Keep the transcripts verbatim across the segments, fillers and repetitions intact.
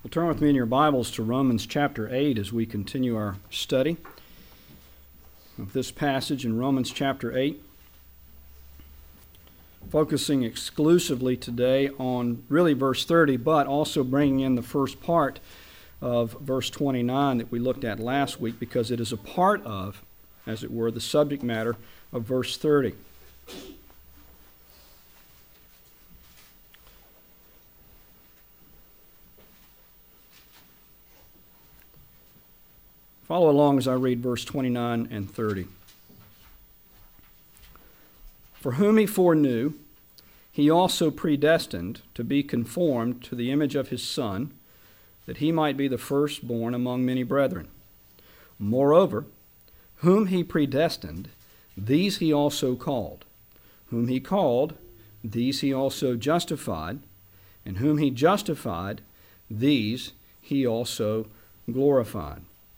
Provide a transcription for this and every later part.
Well, turn with me in your Bibles to Romans chapter eight as we continue our study of this passage in Romans chapter eight, focusing exclusively today on really verse thirty, but also bringing in the first part of verse twenty-nine that we looked at last week, because it is a part of, as it were, the subject matter of verse thirty. Follow along as I read verse twenty-nine and thirty. For whom he foreknew, he also predestined to be conformed to the image of his Son, that he might be the firstborn among many brethren. Moreover, whom he predestined, these he also called. Whom he called, these he also justified. And whom he justified, these he also glorified.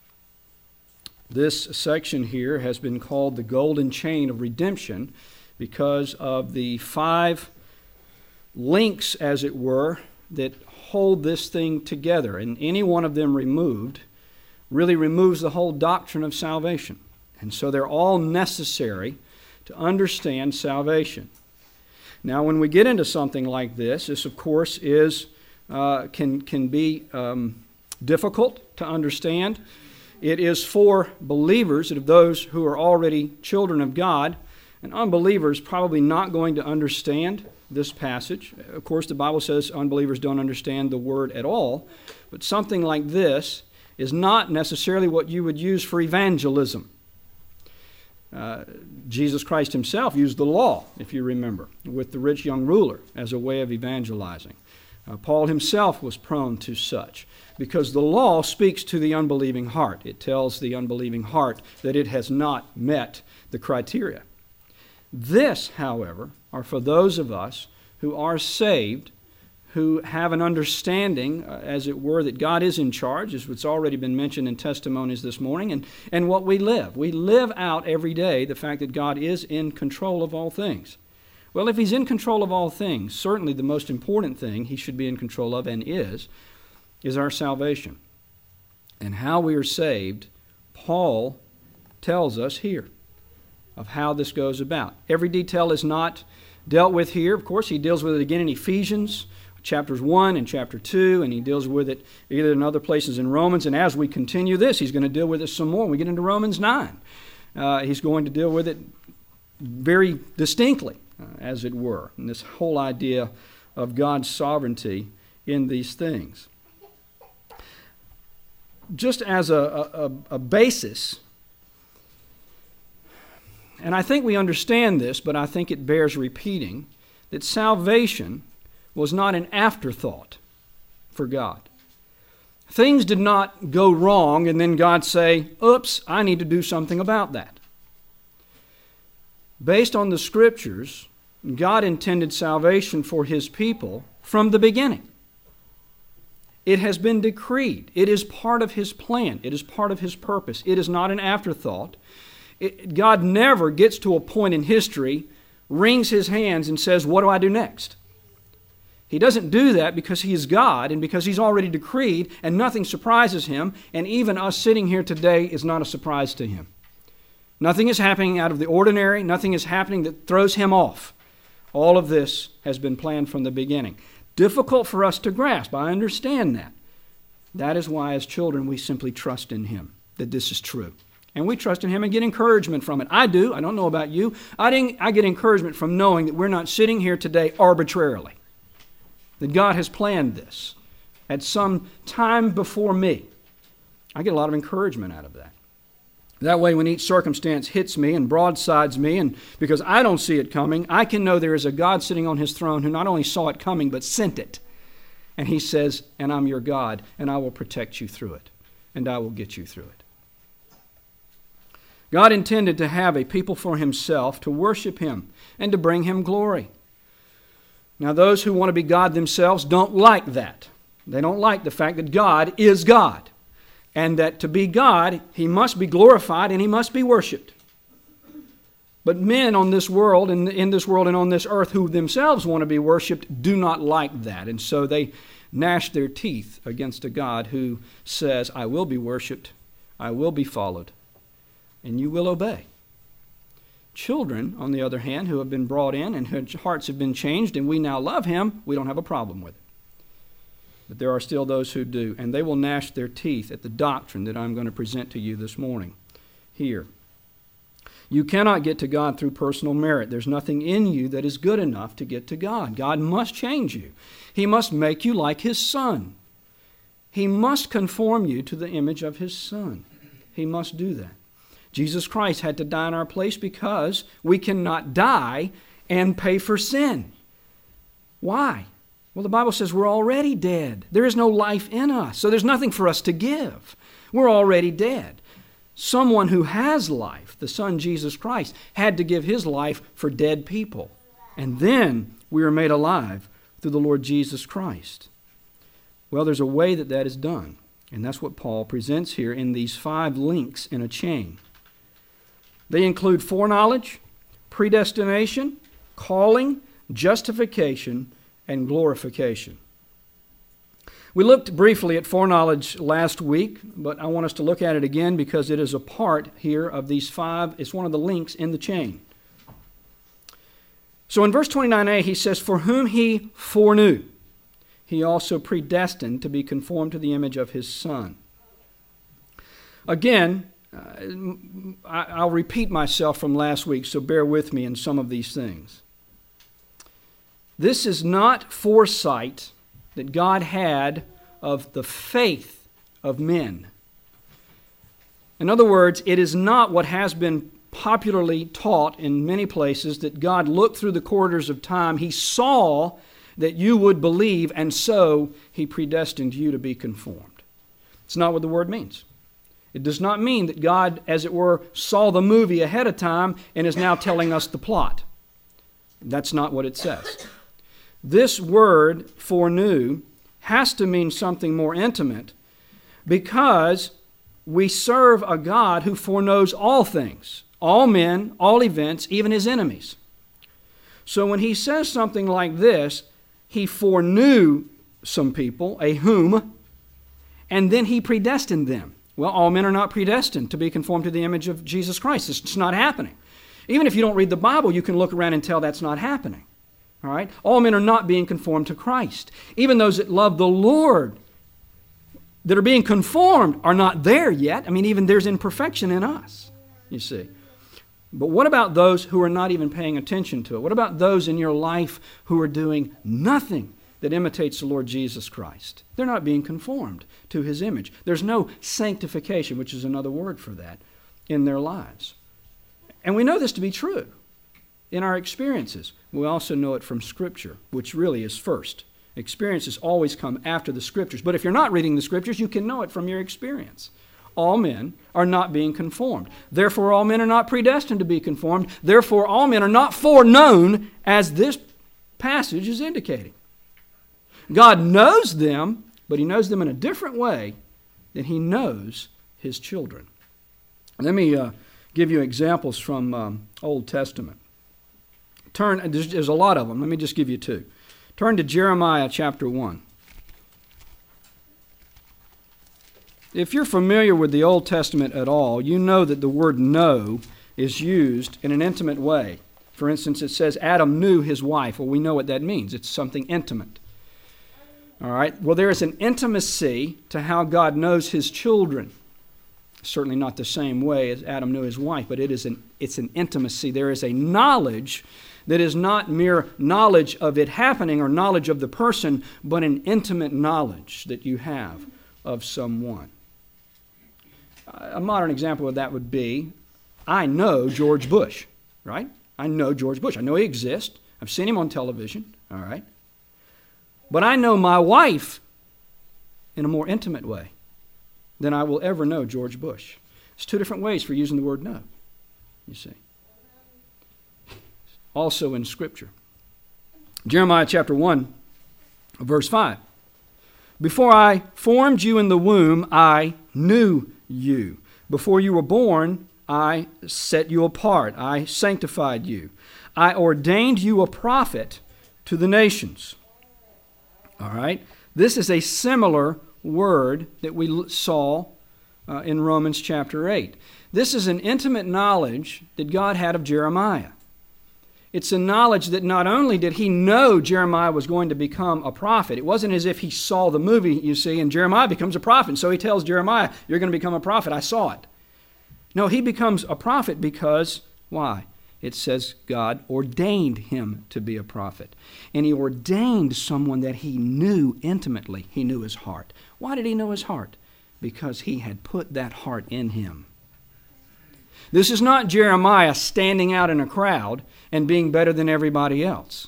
This section here has been called the golden chain of redemption because of the five links, as it were, that hold this thing together. And any one of them removed really removes the whole doctrine of salvation. And so they're all necessary to understand salvation. Now, when we get into something like this, this, of course, is uh, can, can be um, difficult to understand. It is for believers, of those who are already children of God, and unbelievers probably not going to understand this passage. Of course, the Bible says unbelievers don't understand the word at all, but something like this is not necessarily what you would use for evangelism. Uh, Jesus Christ himself used the law, if you remember, with the rich young ruler as a way of evangelizing. Uh, Paul himself was prone to such, because the law speaks to the unbelieving heart. It tells the unbelieving heart that it has not met the criteria. This, however, are for those of us who are saved, who have an understanding, uh, as it were, that God is in charge, as what's already been mentioned in testimonies this morning, and, and what we live. We live out every day the fact that God is in control of all things. Well, if he's in control of all things, certainly the most important thing he should be in control of, and is, is our salvation. And how we are saved, Paul tells us here of how this goes about. Every detail is not dealt with here. Of course, he deals with it again in Ephesians, chapters one and chapter two, and he deals with it either in other places in Romans. And as we continue this, he's going to deal with it some more. When we get into Romans nine, uh, he's going to deal with it very distinctly, uh, as it were, and this whole idea of God's sovereignty in these things. Just as a, a, a basis, and I think we understand this, but I think it bears repeating, that salvation was not an afterthought for God. Things did not go wrong and then God say, oops, I need to do something about that. Based on the Scriptures, God intended salvation for his people from the beginning. It has been decreed. It is part of his plan. It is part of his purpose. It is not an afterthought. It, God never gets to a point in history, wrings his hands and says, what do I do next? He doesn't do that because he is God and because he's already decreed and nothing surprises him, and even us sitting here today is not a surprise to him. Nothing is happening out of the ordinary. Nothing is happening that throws him off. All of this has been planned from the beginning. Difficult for us to grasp. I understand that. That is why as children we simply trust in him, that this is true. And we trust in him and get encouragement from it. I do. I don't know about you. I, didn't, I get encouragement from knowing that we're not sitting here today arbitrarily. That God has planned this at some time before me. I get a lot of encouragement out of that. That way, when each circumstance hits me and broadsides me, and because I don't see it coming, I can know there is a God sitting on his throne who not only saw it coming, but sent it. And he says, and I'm your God, and I will protect you through it, and I will get you through it. God intended to have a people for himself to worship him and to bring him glory. Now, those who want to be God themselves don't like that. They don't like the fact that God is God, and that to be God, he must be glorified and he must be worshipped. But men on this world, and in this world and on this earth, who themselves want to be worshipped, do not like that. And so they gnash their teeth against a God who says, I will be worshiped, I will be followed, and you will obey. Children, on the other hand, who have been brought in and whose hearts have been changed and we now love him, we don't have a problem with it. But there are still those who do, and they will gnash their teeth at the doctrine that I'm going to present to you this morning here. You cannot get to God through personal merit. There's nothing in you that is good enough to get to God. God must change you. He must make you like his Son. He must conform you to the image of his Son. He must do that. Jesus Christ had to die in our place because we cannot die and pay for sin. Why? Well, the Bible says we're already dead. There is no life in us, so there's nothing for us to give. We're already dead. Someone who has life, the Son Jesus Christ, had to give his life for dead people. And then we are made alive through the Lord Jesus Christ. Well, there's a way that that is done, and that's what Paul presents here in these five links in a chain. They include foreknowledge, predestination, calling, justification, and glorification. We looked briefly at foreknowledge last week, but I want us to look at it again because it is a part here of these five. It's one of the links in the chain. So in verse twenty-nine a, he says, for whom he foreknew, he also predestined to be conformed to the image of his Son. Again, uh, I'll repeat myself from last week, so bear with me in some of these things. This is not foresight that God had of the faith of men. In other words, it is not what has been popularly taught in many places that God looked through the corridors of time. He saw that you would believe, and so he predestined you to be conformed. It's not what the word means. It does not mean that God, as it were, saw the movie ahead of time and is now telling us the plot. That's not what it says. This word, foreknew, has to mean something more intimate because we serve a God who foreknows all things, all men, all events, even his enemies. So when he says something like this, he foreknew some people, a whom, and then he predestined them. Well, all men are not predestined to be conformed to the image of Jesus Christ. It's not happening. Even if you don't read the Bible, you can look around and tell that's not happening. All right? All men are not being conformed to Christ. Even those that love the Lord, that are being conformed, are not there yet. I mean, even there's imperfection in us, you see. But what about those who are not even paying attention to it? What about those in your life who are doing nothing that imitates the Lord Jesus Christ? They're not being conformed to his image. There's no sanctification, which is another word for that, in their lives. And we know this to be true in our experiences. We also know it from Scripture, which really is first. Experiences always come after the Scriptures. But if you're not reading the Scriptures, you can know it from your experience. All men are not being conformed. Therefore, all men are not predestined to be conformed. Therefore, all men are not foreknown, as this passage is indicating. God knows them, but he knows them in a different way than he knows his children. Let me uh, give you examples from um, Old Testament. Turn. There's, there's a lot of them. Let me just give you two. Turn to Jeremiah chapter one. If you're familiar with the Old Testament at all, you know that the word know is used in an intimate way. For instance, it says Adam knew his wife. Well, we know what that means. It's something intimate. All right? Well, there is an intimacy to how God knows his children. Certainly not the same way as Adam knew his wife, but it is an, it's an intimacy. There is a knowledge that is not mere knowledge of it happening or knowledge of the person, but an intimate knowledge that you have of someone. A modern example of that would be, I know George Bush, right? I know George Bush. I know he exists. I've seen him on television, all right? But I know my wife in a more intimate way than I will ever know George Bush. It's two different ways for using the word know, you see. Also in Scripture. Jeremiah chapter one, verse five. Before I formed you in the womb, I knew you. Before you were born, I set you apart. I sanctified you. I ordained you a prophet to the nations. All right? This is a similar word that we saw uh, in Romans chapter eight. This is an intimate knowledge that God had of Jeremiah. It's a knowledge that not only did he know Jeremiah was going to become a prophet, it wasn't as if he saw the movie, you see, and Jeremiah becomes a prophet. And so he tells Jeremiah, you're going to become a prophet. I saw it. No, he becomes a prophet because, why? It says God ordained him to be a prophet. And he ordained someone that he knew intimately. He knew his heart. Why did he know his heart? Because he had put that heart in him. This is not Jeremiah standing out in a crowd and being better than everybody else.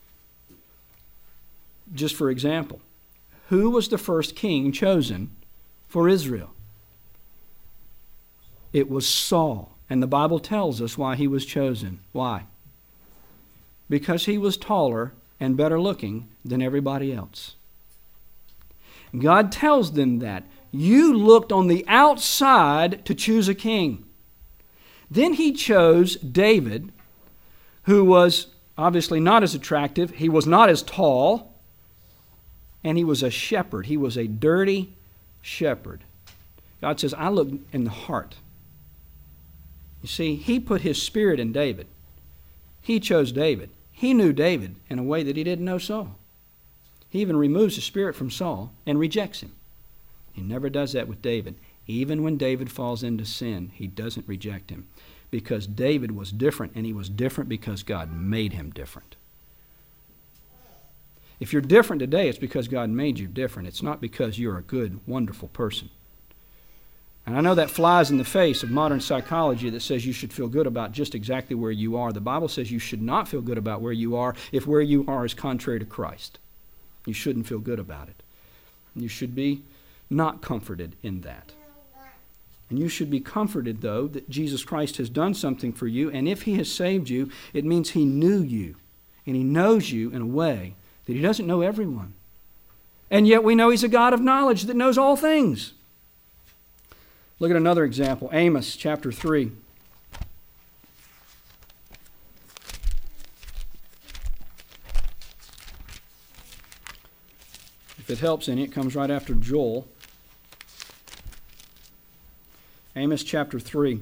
Just for example, who was the first king chosen for Israel? It was Saul. And the Bible tells us why he was chosen. Why? Because he was taller and better looking than everybody else. God tells them that. You looked on the outside to choose a king. Then he chose David, who was obviously not as attractive. He was not as tall. And he was a shepherd. He was a dirty shepherd. God says, I look in the heart. You see, he put his spirit in David. He chose David. He knew David in a way that he didn't know Saul. He even removes the spirit from Saul and rejects him. He never does that with David. Even when David falls into sin, he doesn't reject him. Because David was different, and he was different because God made him different. If you're different today, it's because God made you different. It's not because you're a good, wonderful person. And I know that flies in the face of modern psychology that says you should feel good about just exactly where you are. The Bible says you should not feel good about where you are if where you are is contrary to Christ. You shouldn't feel good about it. You should be not comforted in that. And you should be comforted, though, that Jesus Christ has done something for you, and if he has saved you, it means he knew you, and he knows you in a way that he doesn't know everyone. And yet we know he's a God of knowledge that knows all things. Look at another example, Amos chapter three. If it helps any, it comes right after Joel. Amos chapter three.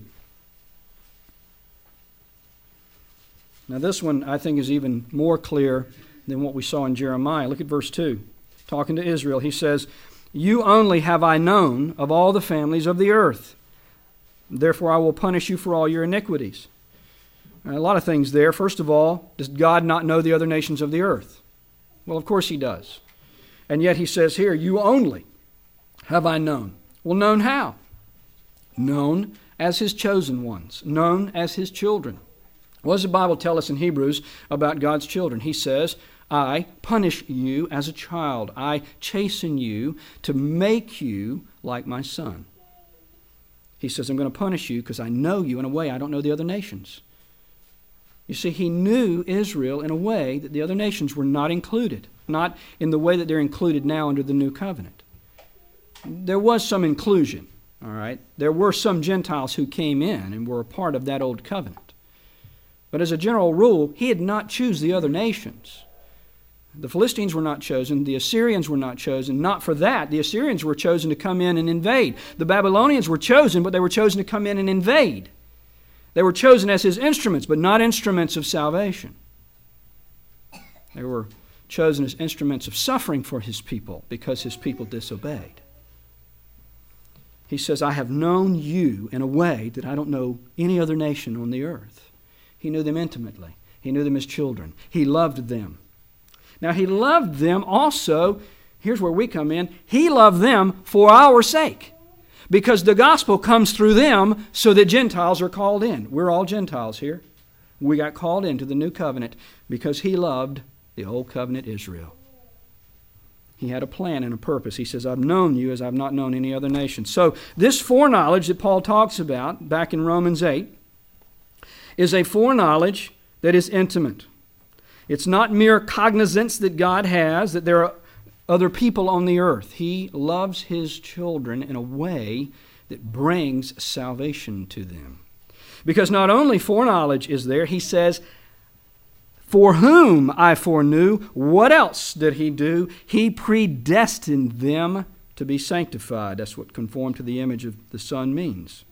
Now this one I think is even more clear than what we saw in Jeremiah. Look at verse two. Talking to Israel, he says, you only have I known of all the families of the earth. Therefore I will punish you for all your iniquities. A lot of things there. First of all, does God not know the other nations of the earth? Well, of course he does. And yet he says here, you only have I known. Well, known how? Known as his chosen ones. Known as his children. What does the Bible tell us in Hebrews about God's children? He says, I punish you as a child. I chasten you to make you like my son. He says, I'm going to punish you because I know you in a way I don't know the other nations. You see, he knew Israel in a way that the other nations were not included, not in the way that they're included now under the new covenant. There was some inclusion, all right? There were some Gentiles who came in and were a part of that old covenant. But as a general rule, he did not choose the other nations. The Philistines were not chosen. The Assyrians were not chosen. Not for that. The Assyrians were chosen to come in and invade. The Babylonians were chosen, but they were chosen to come in and invade. They were chosen as his instruments, but not instruments of salvation. They were chosen as instruments of suffering for his people because his people disobeyed. He says, I have known you in a way that I don't know any other nation on the earth. He knew them intimately. He knew them as children. He loved them. Now, he loved them also, here's where we come in, he loved them for our sake. Because the gospel comes through them so that Gentiles are called in. We're all Gentiles here. We got called into the new covenant because he loved the old covenant Israel. He had a plan and a purpose. He says, I've known you as I've not known any other nation. So this foreknowledge that Paul talks about back in Romans eight is a foreknowledge that is intimate. It's not mere cognizance that God has, that there are other people on the earth. He loves his children in a way that brings salvation to them. Because not only foreknowledge is there, he says, For whom I foreknew, what else did he do? He predestined them to be sanctified. That's what conform to the image of the Son means.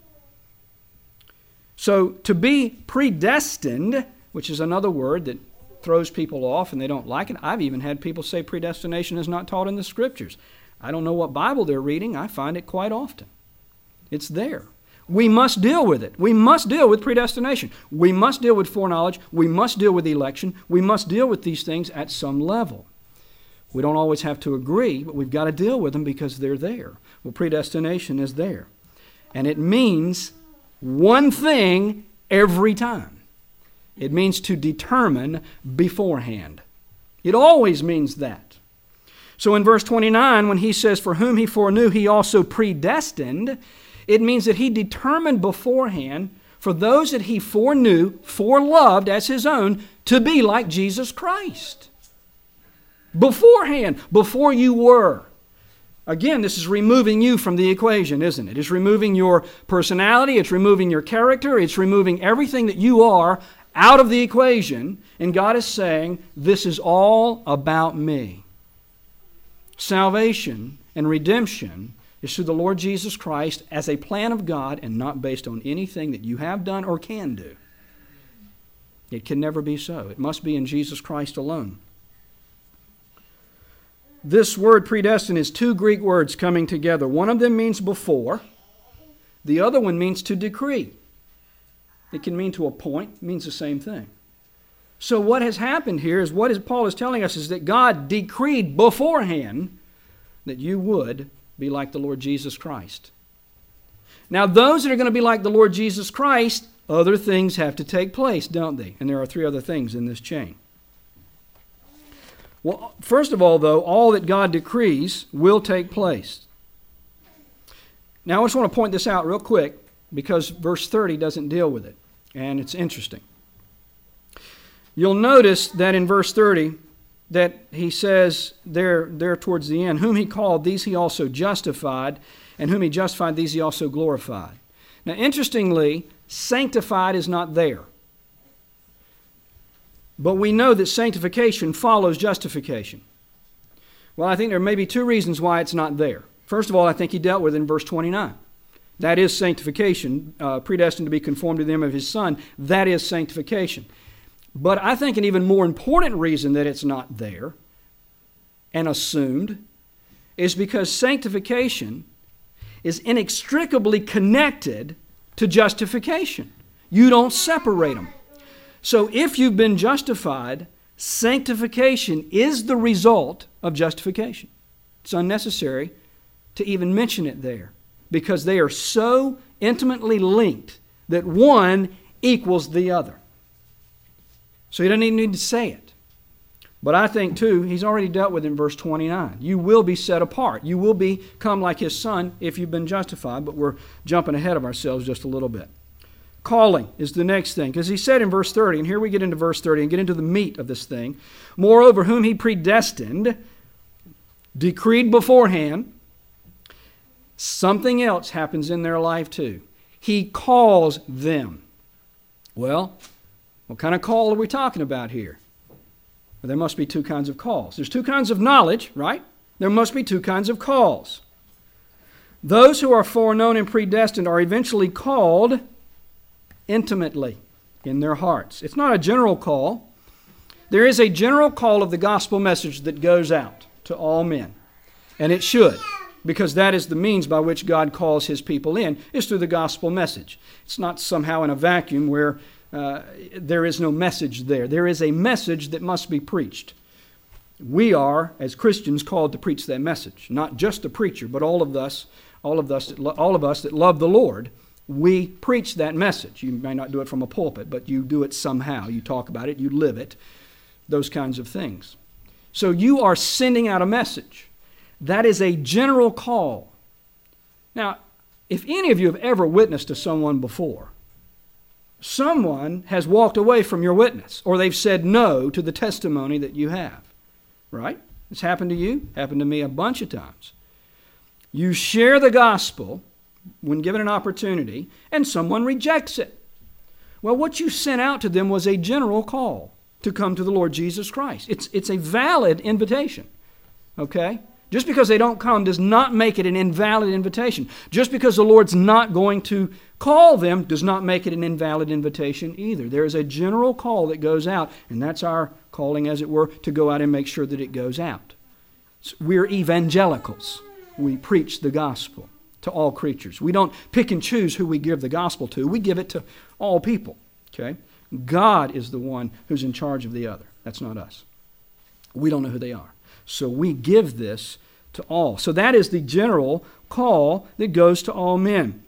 So to be predestined, which is another word that throws people off and they don't like it. I've even had people say predestination is not taught in the Scriptures. I don't know what Bible they're reading. I find it quite often. It's there. We must deal with it. We must deal with predestination. We must deal with foreknowledge. We must deal with election. We must deal with these things at some level. We don't always have to agree, but we've got to deal with them because they're there. Well, predestination is there. And it means one thing every time. It means to determine beforehand. It always means that. So in verse twenty-nine, when he says, for whom he foreknew, he also predestined, it means that he determined beforehand for those that he foreknew, foreloved as his own, to be like Jesus Christ. Beforehand, before you were. Again, this is removing you from the equation, isn't it? It's removing your personality, it's removing your character, it's removing everything that you are out of the equation, and God is saying, this is all about me. Salvation and redemption is through the Lord Jesus Christ as a plan of God and not based on anything that you have done or can do. It can never be so. It must be in Jesus Christ alone. This word predestined is two Greek words coming together. One of them means before. The other one means to decree. It can mean to appoint. It means the same thing. So what has happened here is what is, Paul is telling us is that God decreed beforehand that you would be like the Lord Jesus Christ. Now, those that are going to be like the Lord Jesus Christ, other things have to take place, don't they? And there are three other things in this chain. Well, first of all, though, all that God decrees will take place. Now, I just want to point this out real quick because verse thirty doesn't deal with it, and it's interesting. You'll notice that in verse thirty, that he says there, there towards the end, whom he called, these he also justified, and whom he justified, these he also glorified. Now, interestingly, sanctified is not there. But we know that sanctification follows justification. Well, I think there may be two reasons why it's not there. First of all, I think he dealt with it in verse twenty-nine. That is sanctification, uh, predestined to be conformed to the image of his Son. That is sanctification. But I think an even more important reason that it's not there and assumed is because sanctification is inextricably connected to justification. You don't separate them. So if you've been justified, sanctification is the result of justification. It's unnecessary to even mention it there because they are so intimately linked that one equals the other. So he doesn't even need to say it. But I think, too, he's already dealt with it in verse twenty-nine. You will be set apart. You will become like his Son if you've been justified, but we're jumping ahead of ourselves just a little bit. Calling is the next thing, because he said in verse thirty, and here we get into verse thirty and get into the meat of this thing, moreover, whom he predestined, decreed beforehand, something else happens in their life too. He calls them. Well, what kind of call are we talking about here? Well, there must be two kinds of calls. There's two kinds of knowledge, right? There must be two kinds of calls. Those who are foreknown and predestined are eventually called intimately in their hearts. It's not a general call. There is a general call of the gospel message that goes out to all men. And it should, because that is the means by which God calls his people in, is through the gospel message. It's not somehow in a vacuum where uh, there is no message there. There is a message that must be preached. We are, as Christians, called to preach that message. Not just the preacher, but all of us, all of us, that lo- all of us that love the Lord. We preach that message. You may not do it from a pulpit, but you do it somehow. You talk about it, you live it, those kinds of things. So you are sending out a message. That is a general call. Now, if any of you have ever witnessed to someone before, someone has walked away from your witness, or they've said no to the testimony that you have, right? It's happened to you, happened to me a bunch of times. You share the gospel when given an opportunity, and someone rejects it. Well, what you sent out to them was a general call. to come to the Lord Jesus Christ. It's, it's a valid invitation, okay? Just because they don't come does not make it an invalid invitation. Just because the Lord's not going to call them does not make it an invalid invitation either. There is a general call that goes out, and that's our calling, as it were, to go out and make sure that it goes out. So we're evangelicals. We preach the gospel to all creatures. We don't pick and choose who we give the gospel to. We give it to all people, okay? God is the one who's in charge of the other. That's not us. We don't know who they are. So we give this to all. So that is the general call that goes to all men.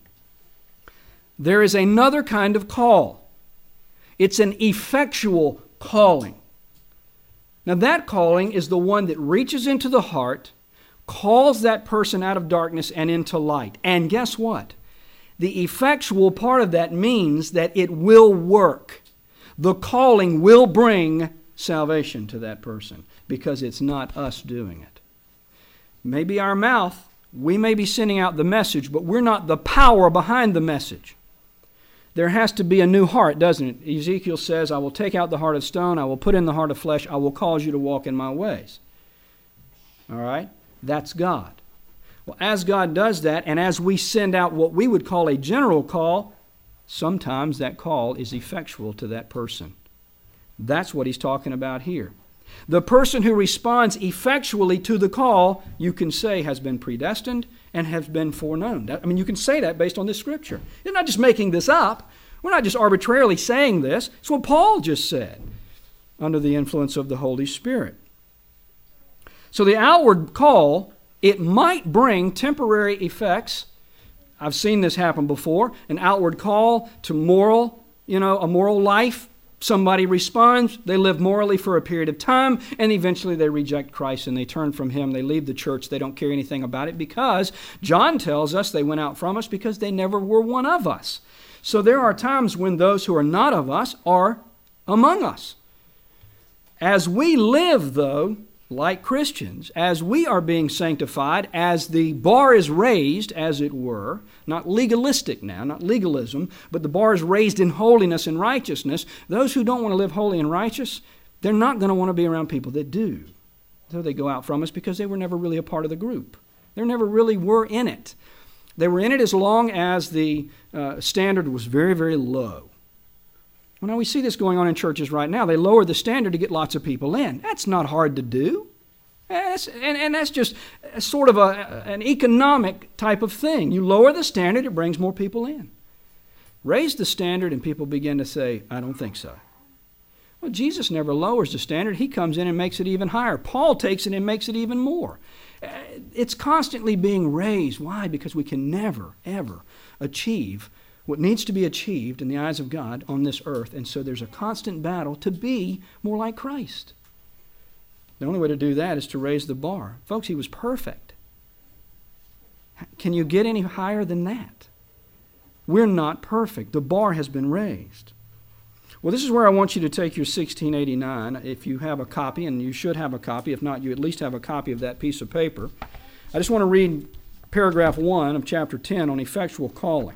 There is another kind of call. It's an effectual calling. Now that calling is the one that reaches into the heart, calls that person out of darkness and into light. And guess what? The effectual part of that means that it will work. The calling will bring salvation to that person because it's not us doing it. Maybe our mouth, we may be sending out the message, but we're not the power behind the message. There has to be a new heart, doesn't it? Ezekiel says, I will take out the heart of stone, I will put in the heart of flesh, I will cause you to walk in my ways. All right? That's God. Well, as God does that, and as we send out what we would call a general call, sometimes that call is effectual to that person. That's what he's talking about here. The person who responds effectually to the call, you can say, has been predestined and has been foreknown. That, I mean, you can say that based on this scripture. You're not just making this up. We're not just arbitrarily saying this. It's what Paul just said, under the influence of the Holy Spirit. So the outward call, it might bring temporary effects. I've seen this happen before. An outward call to moral, you know, a moral life. Somebody responds, they live morally for a period of time, and eventually they reject Christ and they turn from Him. They leave the church. They don't care anything about it because John tells us they went out from us because they never were one of us. So there are times when those who are not of us are among us. As we live, though, like Christians, as we are being sanctified, as the bar is raised, as it were, not legalistic now, not legalism, but the bar is raised in holiness and righteousness, those who don't want to live holy and righteous, they're not going to want to be around people that do. So they go out from us because they were never really a part of the group. They never really were in it. They were in it as long as the uh, standard was very, very low. Well, now we see this going on in churches right now. They lower the standard to get lots of people in. That's not hard to do. That's, and, and that's just a sort of a, an economic type of thing. You lower the standard, it brings more people in. Raise the standard and people begin to say, I don't think so. Well, Jesus never lowers the standard. He comes in and makes it even higher. Paul takes it and makes it even more. It's constantly being raised. Why? Because we can never, ever achieve what needs to be achieved in the eyes of God on this earth. And so there's a constant battle to be more like Christ. The only way to do that is to raise the bar. Folks, He was perfect. Can you get any higher than that? We're not perfect. The bar has been raised. Well, this is where I want you to take your sixteen eighty-nine, if you have a copy, and you should have a copy. If not, you at least have a copy of that piece of paper. I just want to read paragraph one of chapter ten on effectual calling.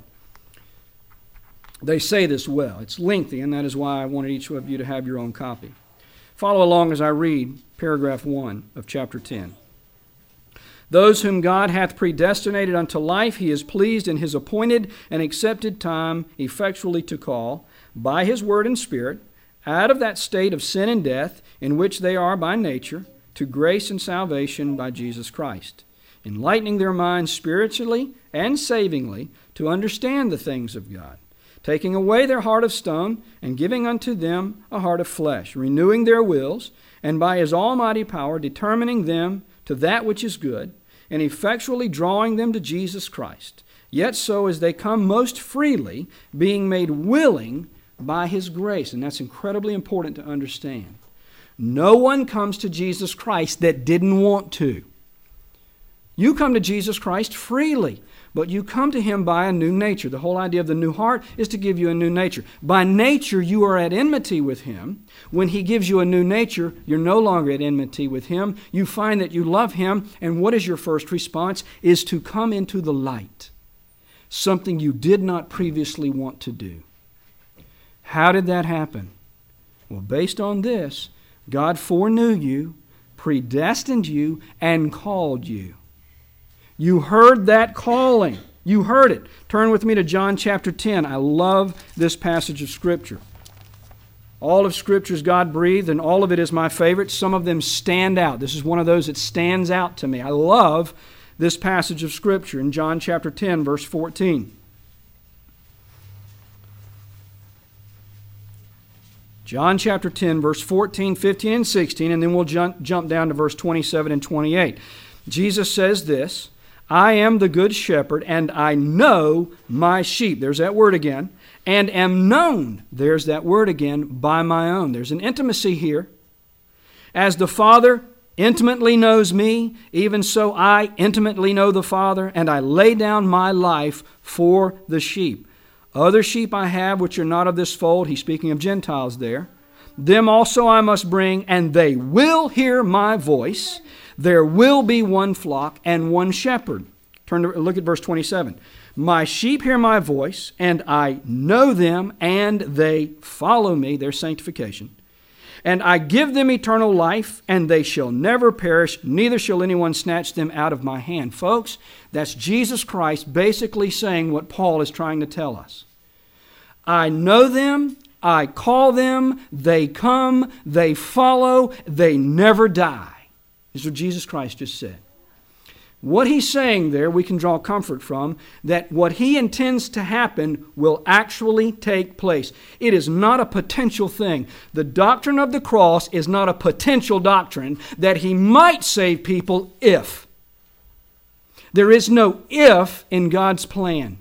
They say this well. It's lengthy, and that is why I wanted each of you to have your own copy. Follow along as I read paragraph one of chapter ten. Those whom God hath predestinated unto life, He is pleased in His appointed and accepted time effectually to call, by His word and Spirit, out of that state of sin and death in which they are by nature, to grace and salvation by Jesus Christ, enlightening their minds spiritually and savingly to understand the things of God, taking away their heart of stone and giving unto them a heart of flesh, renewing their wills, and by His almighty power determining them to that which is good, and effectually drawing them to Jesus Christ, yet so as they come most freely, being made willing by His grace. And that's incredibly important to understand. No one comes to Jesus Christ that didn't want to. You come to Jesus Christ freely, but you come to Him by a new nature. The whole idea of the new heart is to give you a new nature. By nature, you are at enmity with Him. When He gives you a new nature, you're no longer at enmity with Him. You find that you love Him, and what is your first response? Is to come into the light, something you did not previously want to do. How did that happen? Well, based on this, God foreknew you, predestined you, and called you. You heard that calling. You heard it. Turn with me to John chapter ten. I love this passage of Scripture. All of Scripture is God-breathed, and all of it is my favorite. Some of them stand out. This is one of those that stands out to me. I love this passage of Scripture in John chapter ten, verse fourteen. John chapter ten, verse fourteen, fifteen, and sixteen, and then we'll jump, jump down to verse twenty-seven and twenty-eight. Jesus says this, I am the good shepherd, and I know my sheep. There's that word again. And am known, there's that word again, by my own. There's an intimacy here. As the Father intimately knows me, even so I intimately know the Father, and I lay down my life for the sheep. Other sheep I have which are not of this fold, he's speaking of Gentiles there. Them also I must bring, and they will hear my voice. There will be one flock and one shepherd. Turn to look at verse twenty-seven. My sheep hear my voice, and I know them, and they follow me, their sanctification. And I give them eternal life, and they shall never perish, neither shall anyone snatch them out of my hand. Folks, that's Jesus Christ basically saying what Paul is trying to tell us. I know them, I call them, they come, they follow, they never die. This is what Jesus Christ just said. What he's saying there, we can draw comfort from, that what he intends to happen will actually take place. It is not a potential thing. The doctrine of the cross is not a potential doctrine that he might save people if. There is no if in God's plan.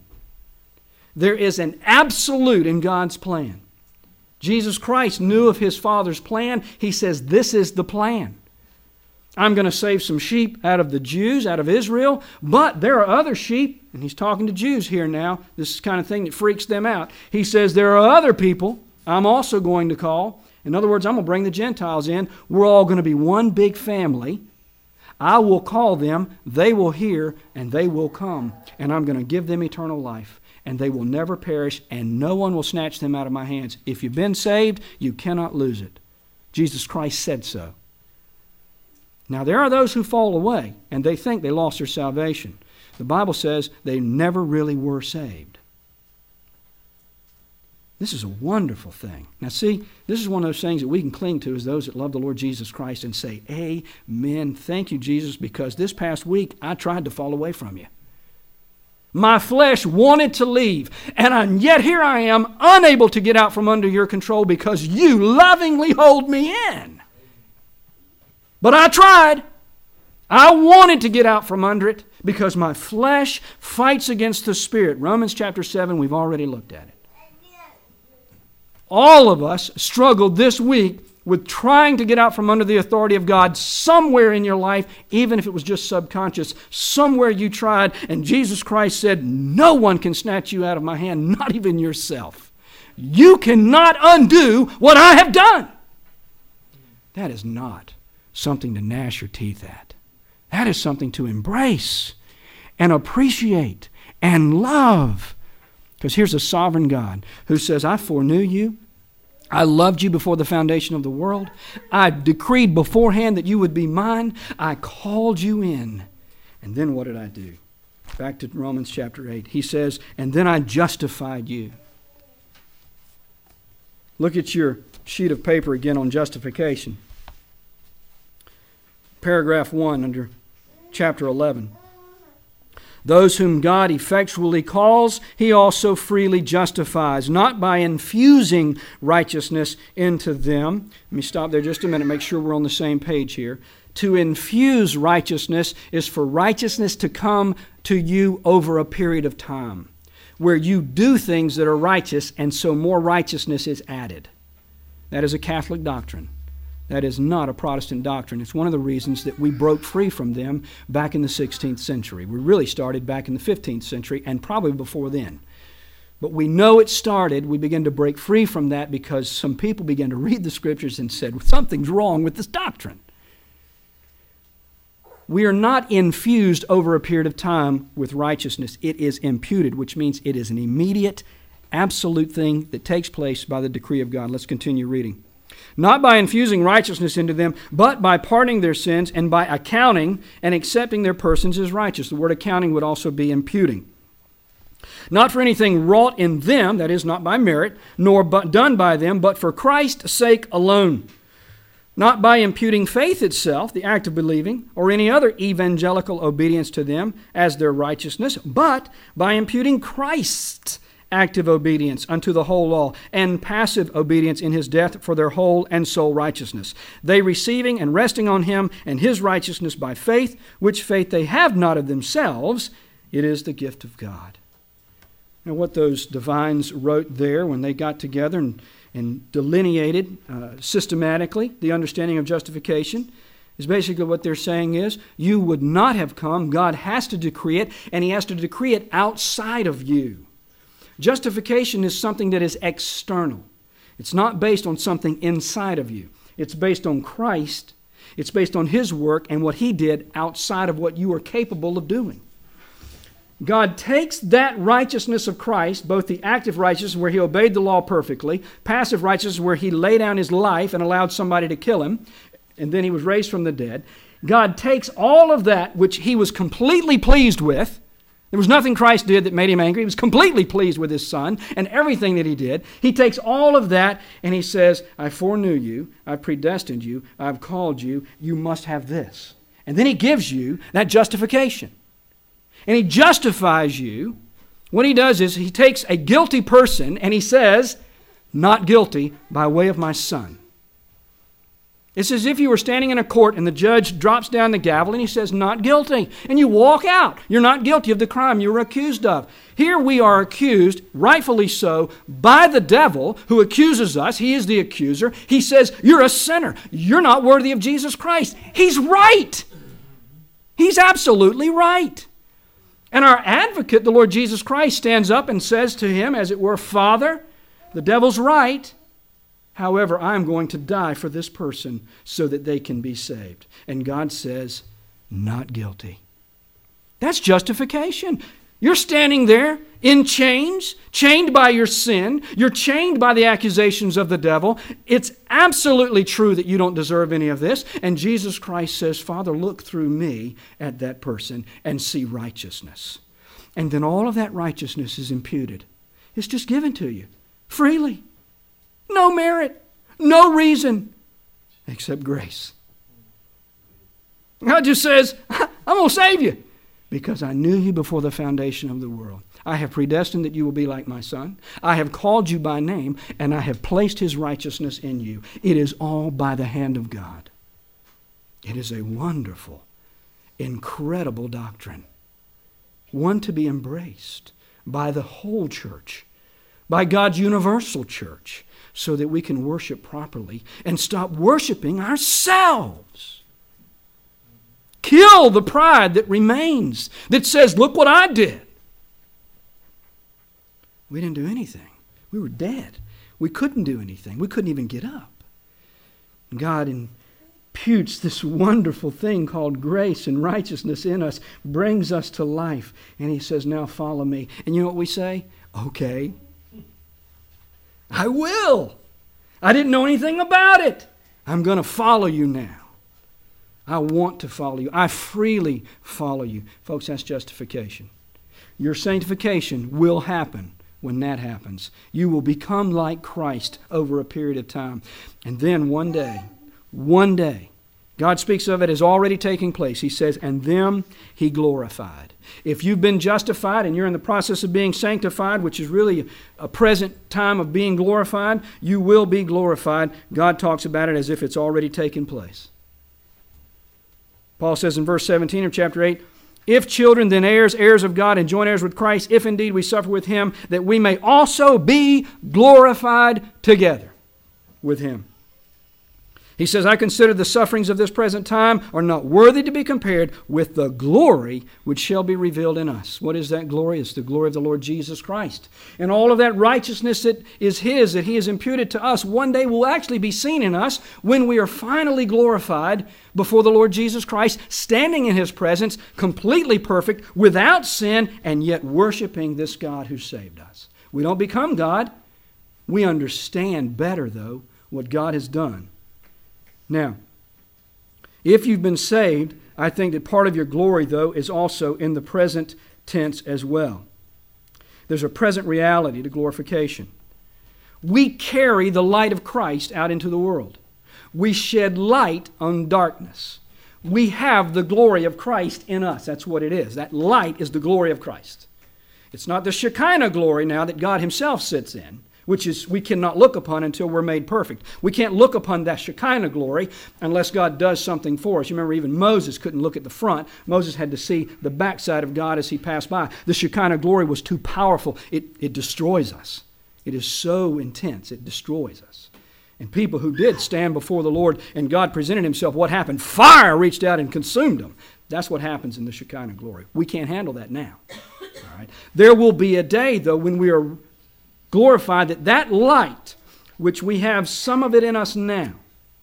There is an absolute in God's plan. Jesus Christ knew of his Father's plan. He says, this is the plan. I'm going to save some sheep out of the Jews, out of Israel, but there are other sheep, and he's talking to Jews here now. This is the kind of thing that freaks them out. He says, there are other people I'm also going to call. In other words, I'm going to bring the Gentiles in. We're all going to be one big family. I will call them, they will hear, and they will come. And I'm going to give them eternal life, and they will never perish, and no one will snatch them out of my hands. If you've been saved, you cannot lose it. Jesus Christ said so. Now, there are those who fall away, and they think they lost their salvation. The Bible says they never really were saved. This is a wonderful thing. Now, see, this is one of those things that we can cling to as those that love the Lord Jesus Christ and say, amen, thank you, Jesus, because this past week I tried to fall away from you. My flesh wanted to leave, and yet here I am, unable to get out from under your control because you lovingly hold me in. But I tried. I wanted to get out from under it because my flesh fights against the Spirit. Romans chapter seven, we've already looked at it. All of us struggled this week with trying to get out from under the authority of God somewhere in your life, even if it was just subconscious. Somewhere you tried, and Jesus Christ said, no one can snatch you out of my hand, not even yourself. You cannot undo what I have done. That is not something to gnash your teeth at. That is something to embrace and appreciate and love. Because here's a sovereign God who says, I foreknew you. I loved you before the foundation of the world. I decreed beforehand that you would be mine. I called you in. And then what did I do? Back to Romans chapter eight. He says, and then I justified you. Look at your sheet of paper again on justification. Paragraph one under chapter eleven. Those whom God effectually calls, he also freely justifies, not by infusing righteousness into them. Let me stop there just a minute, make sure we're on the same page here. To infuse righteousness is for righteousness to come to you over a period of time, where you do things that are righteous, and so more righteousness is added. That is a Catholic doctrine. That is not a Protestant doctrine. It's one of the reasons that we broke free from them back in the sixteenth century. We really started back in the fifteenth century and probably before then. But we know it started. We began to break free from that because some people began to read the Scriptures and said, something's wrong with this doctrine. We are not infused over a period of time with righteousness. It is imputed, which means it is an immediate, absolute thing that takes place by the decree of God. Let's continue reading. not by infusing righteousness into them, but by pardoning their sins and by accounting and accepting their persons as righteous. The word accounting would also be imputing. Not for anything wrought in them, that is, not by merit, nor but done by them, but for Christ's sake alone. Not by imputing faith itself, the act of believing, or any other evangelical obedience to them as their righteousness, but by imputing Christ's active obedience unto the whole law, and passive obedience in his death for their whole and sole righteousness. They receiving and resting on him and his righteousness by faith, which faith they have not of themselves, it is the gift of God. Now, what those divines wrote there when they got together and, and delineated uh, systematically the understanding of justification is basically what they're saying is, you would not have come. God has to decree it, and he has to decree it outside of you. Justification is something that is external. It's not based on something inside of you. It's based on Christ. It's based on his work and what he did outside of what you are capable of doing. God takes that righteousness of Christ, both the active righteousness where he obeyed the law perfectly, passive righteousness where he laid down his life and allowed somebody to kill him, and then he was raised from the dead. God takes all of that which he was completely pleased with. There was nothing Christ did that made him angry. He was completely pleased with his Son and everything that he did. He takes all of that and he says, I foreknew you, I predestined you, I've called you, you must have this. And then he gives you that justification. And he justifies you. What he does is he takes a guilty person and he says, not guilty by way of my Son. It's as if you were standing in a court and the judge drops down the gavel and he says, not guilty. And you walk out. You're not guilty of the crime you were accused of. Here we are accused, rightfully so, by the devil who accuses us. He is the accuser. He says, you're a sinner. You're not worthy of Jesus Christ. He's right. He's absolutely right. And our advocate, the Lord Jesus Christ, stands up and says to him, as it were, Father, the devil's right. However, I'm going to die for this person so that they can be saved. And God says, not guilty. That's justification. You're standing there in chains, chained by your sin. You're chained by the accusations of the devil. It's absolutely true that you don't deserve any of this. And Jesus Christ says, Father, look through me at that person and see righteousness. And then all of that righteousness is imputed. It's just given to you freely. No merit, no reason, except grace. God just says, I'm going to save you. Because I knew you before the foundation of the world. I have predestined that you will be like my Son. I have called you by name, and I have placed his righteousness in you. It is all by the hand of God. It is a wonderful, incredible doctrine. One to be embraced by the whole church, by God's universal church, so that we can worship properly and stop worshiping ourselves. Kill the pride that remains, that says, look what I did. We didn't do anything. We were dead. We couldn't do anything. We couldn't even get up. God imputes this wonderful thing called grace and righteousness in us, brings us to life, and he says, now follow me. And you know what we say? Okay, I will. I didn't know anything about it. I'm going to follow you now. I want to follow you. I freely follow you. Folks, that's justification. Your sanctification will happen when that happens. You will become like Christ over a period of time. And then one day, one day, God speaks of it as already taking place. He says, and them he glorified. If you've been justified and you're in the process of being sanctified, which is really a present time of being glorified, you will be glorified. God talks about it as if it's already taken place. Paul says in verse seventeen of chapter eight, if children, then heirs, heirs of God, and joint heirs with Christ, if indeed we suffer with him, that we may also be glorified together with him. He says, I consider the sufferings of this present time are not worthy to be compared with the glory which shall be revealed in us. What is that glory? It's the glory of the Lord Jesus Christ. And all of that righteousness that is his, that he has imputed to us, one day will actually be seen in us when we are finally glorified before the Lord Jesus Christ, standing in his presence, completely perfect, without sin, and yet worshiping this God who saved us. We don't become God. We understand better, though, what God has done. Now, if you've been saved, I think that part of your glory, though, is also in the present tense as well. There's a present reality to glorification. We carry the light of Christ out into the world. We shed light on darkness. We have the glory of Christ in us. That's what it is. That light is the glory of Christ. It's not the Shekinah glory now that God Himself sits in, which is we cannot look upon until we're made perfect. We can't look upon that Shekinah glory unless God does something for us. You remember even Moses couldn't look at the front. Moses had to see the backside of God as he passed by. The Shekinah glory was too powerful. It, it destroys us. It is so intense, it destroys us. And people who did stand before the Lord and God presented Himself, what happened? Fire reached out and consumed them. That's what happens in the Shekinah glory. We can't handle that now. All right. There will be a day, though, when we are glorified, that that light, which we have some of it in us now,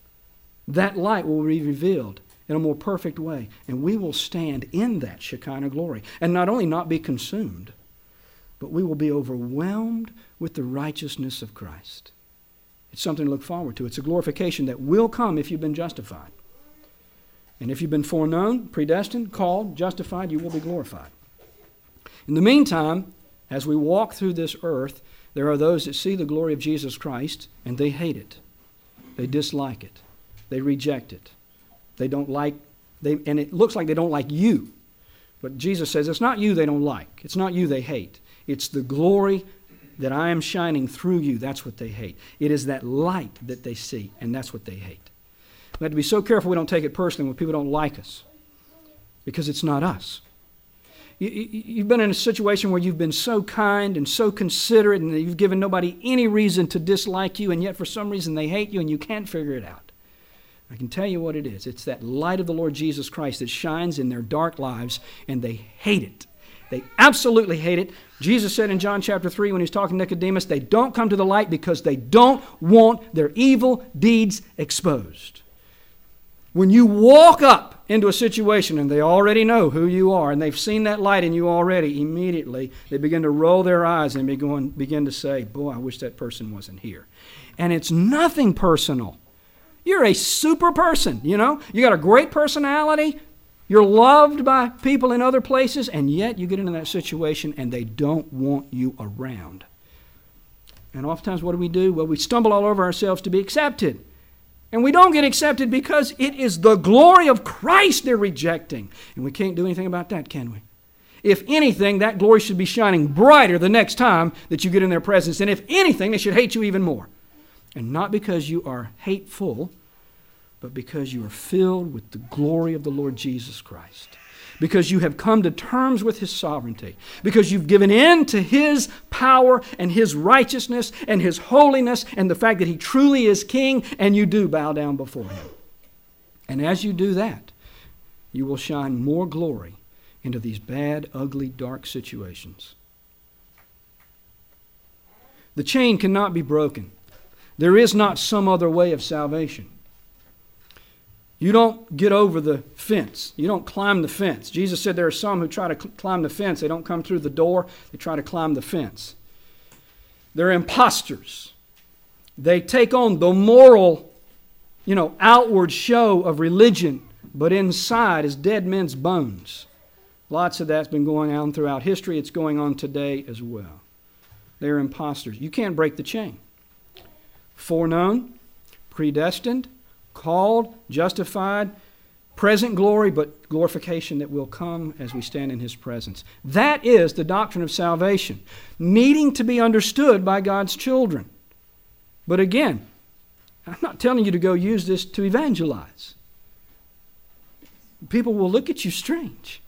that light will be revealed in a more perfect way. And we will stand in that Shekinah glory. And not only not be consumed, but we will be overwhelmed with the righteousness of Christ. It's something to look forward to. It's a glorification that will come if you've been justified. And if you've been foreknown, predestined, called, justified, you will be glorified. In the meantime, as we walk through this earth, there are those that see the glory of Jesus Christ and they hate it. They dislike it. They reject it. They don't like, they, and it looks like they don't like you. But Jesus says it's not you they don't like. It's not you they hate. It's the glory that I am shining through you. That's what they hate. It is that light that they see, and that's what they hate. We have to be so careful we don't take it personally when people don't like us, because it's not us. You've been in a situation where you've been so kind and so considerate and you've given nobody any reason to dislike you, and yet for some reason they hate you and you can't figure it out. I can tell you what it is. It's that light of the Lord Jesus Christ that shines in their dark lives, and they hate it. They absolutely hate it. Jesus said in John chapter three when He was talking to Nicodemus, they don't come to the light because they don't want their evil deeds exposed. When you walk up into a situation and they already know who you are and they've seen that light in you already, immediately they begin to roll their eyes and begin, begin to say, boy, I wish that person wasn't here. And it's nothing personal. You're a super person, you know. You got a great personality. You're loved by people in other places, and yet you get into that situation and they don't want you around. And oftentimes what do we do? Well, we stumble all over ourselves to be accepted. And we don't get accepted because it is the glory of Christ they're rejecting. And we can't do anything about that, can we? If anything, that glory should be shining brighter the next time that you get in their presence. And if anything, they should hate you even more. And not because you are hateful, but because you are filled with the glory of the Lord Jesus Christ. Because you have come to terms with His sovereignty. Because you've given in to His power and His righteousness and His holiness and the fact that He truly is King, and you do bow down before Him. And as you do that, you will shine more glory into these bad, ugly, dark situations. The chain cannot be broken. There is not some other way of salvation. You don't get over the fence. You don't climb the fence. Jesus said there are some who try to cl- climb the fence. They don't come through the door. They try to climb the fence. They're imposters. They take on the moral, you know, outward show of religion, but inside is dead men's bones. Lots of that's been going on throughout history. It's going on today as well. They're imposters. You can't break the chain. Foreknown, predestined, called, justified, present glory, but glorification that will come as we stand in His presence. That is the doctrine of salvation, needing to be understood by God's children. But again, I'm not telling you to go use this to evangelize. People will look at you strange.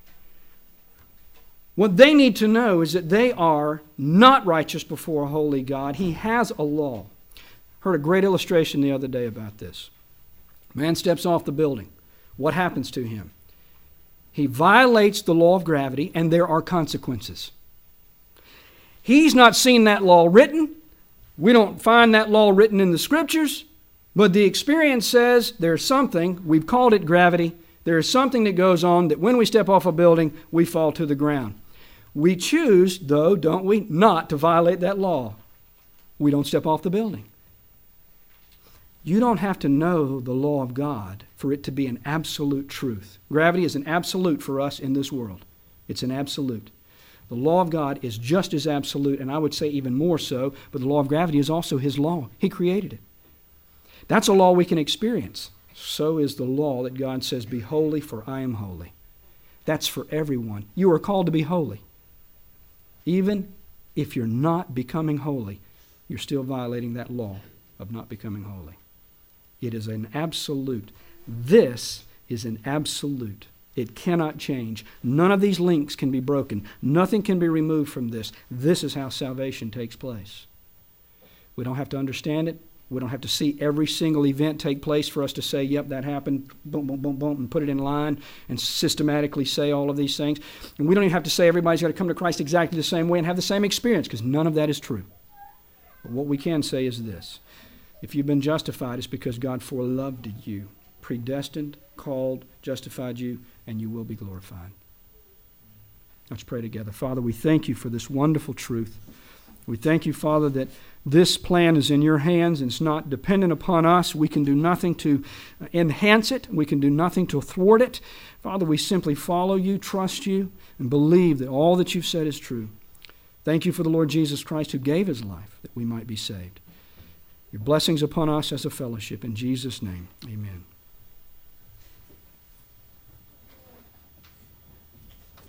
What they need to know is that they are not righteous before a holy God. He has a law. Heard a great illustration the other day about this. Man steps off the building. What happens to him? He violates the law of gravity, and there are consequences. He's not seen that law written. We don't find that law written in the Scriptures, but the experience says there's something, we've called it gravity, there is something that goes on that when we step off a building, we fall to the ground. We choose, though, don't we, not to violate that law. We don't step off the building. You don't have to know the law of God for it to be an absolute truth. Gravity is an absolute for us in this world. It's an absolute. The law of God is just as absolute, and I would say even more so, but the law of gravity is also His law. He created it. That's a law we can experience. So is the law that God says, be holy, for I am holy. That's for everyone. You are called to be holy. Even if you're not becoming holy, you're still violating that law of not becoming holy. It is an absolute. This is an absolute. It cannot change. None of these links can be broken. Nothing can be removed from this. This is how salvation takes place. We don't have to understand it. We don't have to see every single event take place for us to say, yep, that happened, boom, boom, boom, boom, and put it in line and systematically say all of these things. And we don't even have to say everybody's got to come to Christ exactly the same way and have the same experience, because none of that is true. But what we can say is this. If you've been justified, it's because God foreloved you, predestined, called, justified you, and you will be glorified. Let's pray together. Father, we thank you for this wonderful truth. We thank you, Father, that this plan is in your hands and it's not dependent upon us. We can do nothing to enhance it. We can do nothing to thwart it. Father, we simply follow you, trust you, and believe that all that you've said is true. Thank you for the Lord Jesus Christ who gave his life that we might be saved. Your blessings upon us as a fellowship. In Jesus' name, amen.